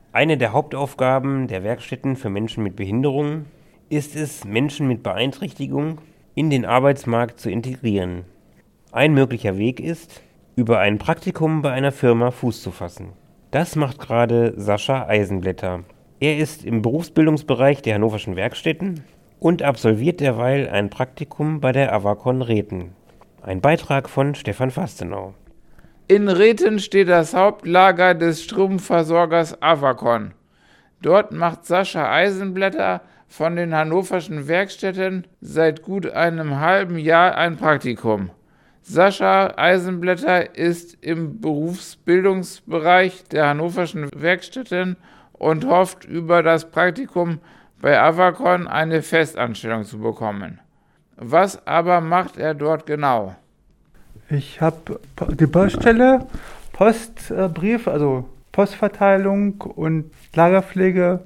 Eine der Hauptaufgaben der Werkstätten für Menschen mit Behinderung ist es, Menschen mit Beeinträchtigung in den Arbeitsmarkt zu integrieren. Ein möglicher Weg ist, über ein Praktikum bei einer Firma Fuß zu fassen. Das macht gerade Sascha Eisenblätter. Er ist im Berufsbildungsbereich der Hannoverschen Werkstätten und absolviert derweil ein Praktikum bei der Avacon Reten. Ein Beitrag von Stefan Fastenau. In Reten steht das Hauptlager des Stromversorgers Avacon. Dort macht Sascha Eisenblätter von den Hannoverschen Werkstätten seit gut einem halben Jahr ein Praktikum. Sascha Eisenblätter ist im Berufsbildungsbereich der Hannoverschen Werkstätten und hofft, über das Praktikum bei Avacon eine Festanstellung zu bekommen. Was aber macht er dort genau? Ich habe die Poststelle, Postbrief, also Postverteilung und Lagerpflege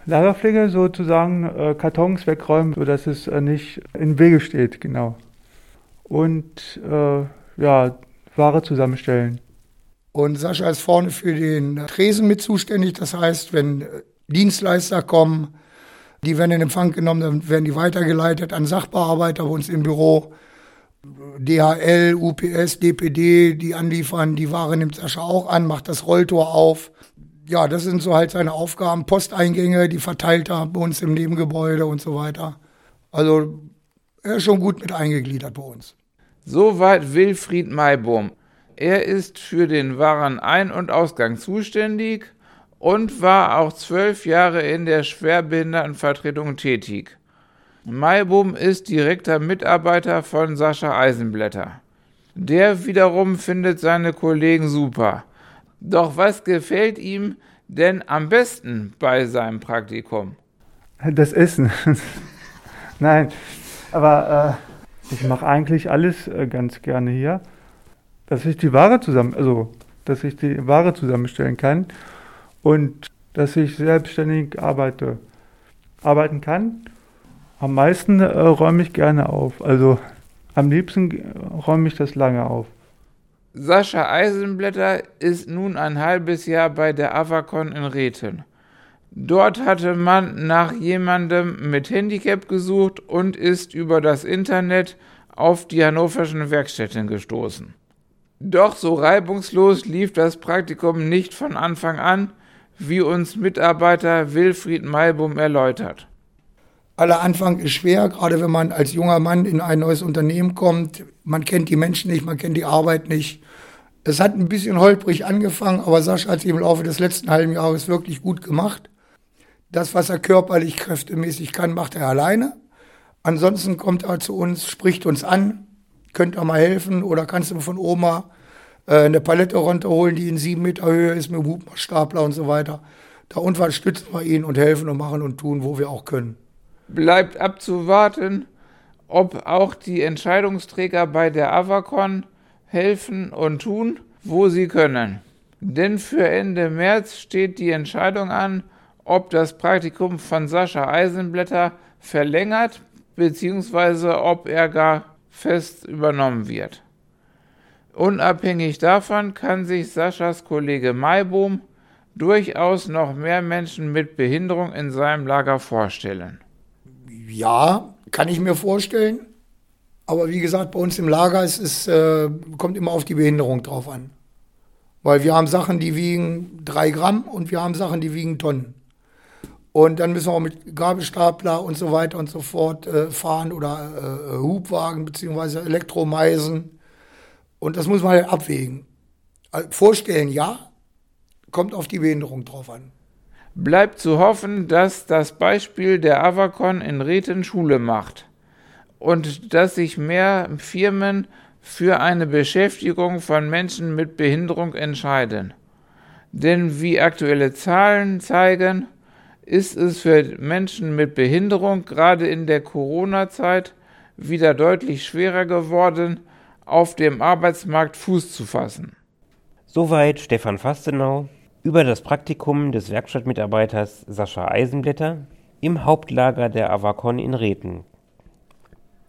sozusagen, Kartons wegräumen, sodass es nicht im Wege steht, genau. Und Ware zusammenstellen. Und Sascha ist vorne für den Tresen mit zuständig. Das heißt, wenn Dienstleister kommen, die werden in Empfang genommen, dann werden die weitergeleitet an Sachbearbeiter bei uns im Büro. DHL, UPS, DPD, die anliefern, die Ware nimmt Sascha auch an, macht das Rolltor auf. Ja, das sind so halt seine Aufgaben. Posteingänge, die verteilt er bei uns im Nebengebäude und so weiter. Also er ist schon gut mit eingegliedert bei uns. Soweit Wilfried Maibohm. Er ist für den Warenein- und Ausgang zuständig und war auch 12 Jahre in der Schwerbehindertenvertretung tätig. Maibohm ist direkter Mitarbeiter von Sascha Eisenblätter. Der wiederum findet seine Kollegen super. Doch was gefällt ihm denn am besten bei seinem Praktikum? Das Essen. Nein, aber ich mache eigentlich alles ganz gerne hier, dass ich die Ware zusammenstellen kann und dass ich selbstständig arbeiten kann. Am meisten räume ich gerne auf, also am liebsten räume ich das lange auf. Sascha Eisenblätter ist nun ein halbes Jahr bei der Avacon in Reten. Dort hatte man nach jemandem mit Handicap gesucht und ist über das Internet auf die Hannoverschen Werkstätten gestoßen. Doch so reibungslos lief das Praktikum nicht von Anfang an, wie uns Mitarbeiter Wilfried Maibohm erläutert. Aller Anfang ist schwer, gerade wenn man als junger Mann in ein neues Unternehmen kommt. Man kennt die Menschen nicht, man kennt die Arbeit nicht. Es hat ein bisschen holprig angefangen, aber Sascha hat sich im Laufe des letzten halben Jahres wirklich gut gemacht. Das, was er körperlich, kräftemäßig kann, macht er alleine. Ansonsten kommt er zu uns, spricht uns an, könnt ihr mal helfen oder kannst du von Oma eine Palette runterholen, die in 7 Meter Höhe ist mit dem Hubstapler und so weiter. Da unterstützen wir ihn und helfen und machen und tun, wo wir auch können. Bleibt abzuwarten, ob auch die Entscheidungsträger bei der Avacon helfen und tun, wo sie können. Denn für Ende März steht die Entscheidung an, ob das Praktikum von Sascha Eisenblätter verlängert bzw. ob er gar fest übernommen wird. Unabhängig davon kann sich Saschas Kollege Maibohm durchaus noch mehr Menschen mit Behinderung in seinem Lager vorstellen. Ja, kann ich mir vorstellen. Aber wie gesagt, bei uns im Lager kommt immer auf die Behinderung drauf an. Weil wir haben Sachen, die wiegen 3 Gramm und wir haben Sachen, die wiegen Tonnen. Und dann müssen wir auch mit Gabelstapler und so weiter und so fort fahren oder Hubwagen bzw. Elektromeisen. Und das muss man halt abwägen. Also vorstellen, ja, kommt auf die Behinderung drauf an. Bleibt zu hoffen, dass das Beispiel der Avacon in Reten Schule macht und dass sich mehr Firmen für eine Beschäftigung von Menschen mit Behinderung entscheiden. Denn wie aktuelle Zahlen zeigen, ist es für Menschen mit Behinderung gerade in der Corona-Zeit wieder deutlich schwerer geworden, auf dem Arbeitsmarkt Fuß zu fassen. Soweit Stefan Fastenau über das Praktikum des Werkstattmitarbeiters Sascha Eisenblätter im Hauptlager der Avacon in Reten.